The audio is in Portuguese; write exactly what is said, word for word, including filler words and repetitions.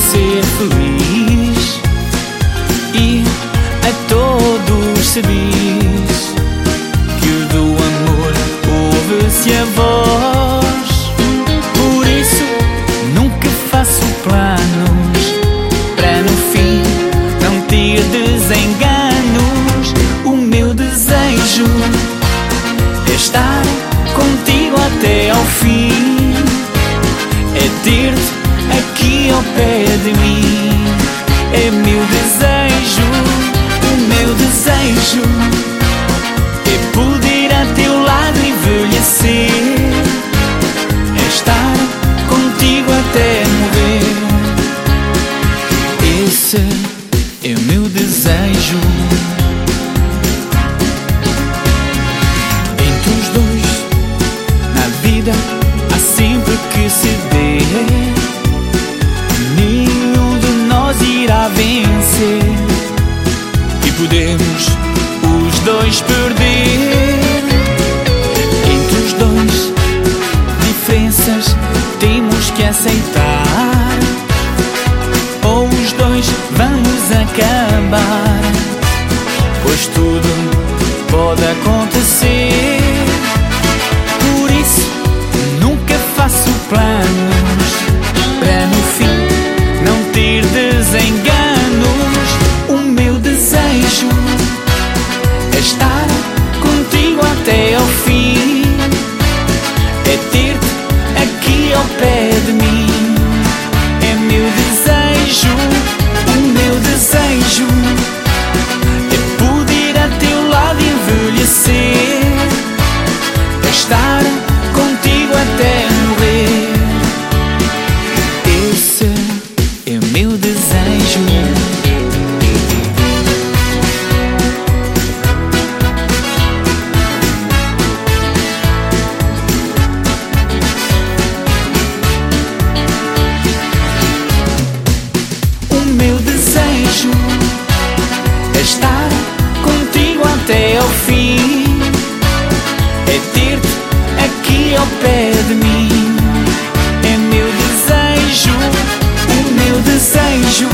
ser feliz e a todos se diz que o do amor ouve-se a voz. Por isso nunca faço planos para no fim não ter desenganos. O meu desejo é estar contigo até ao fim, é ter-te aqui ao pé de mim. É meu desejo, o meu desejo é poder a teu lado envelhecer, é estar contigo até morrer. Esse é o meu desejo. Entre os dois, na vida, há sempre que se dê. Nenhum de nós irá vencer e podemos os dois perder. Entre os dois, diferenças temos que aceitar, ou os dois vamos acabar, pois tudo pode acontecer. Por isso nunca faço planos para no fim não ter desenganos. O meu desejo é estar contigo até ao fim, é ter-te aqui ao pé de mim. É meu desejo, o meu desejo é poder a teu lado envelhecer, é estar contigo até morrer. Esse é o meu desejo. O meu desejo é estar contigo até ao fim, é ter-te aqui ao pé de mim. É meu desejo, o meu desejo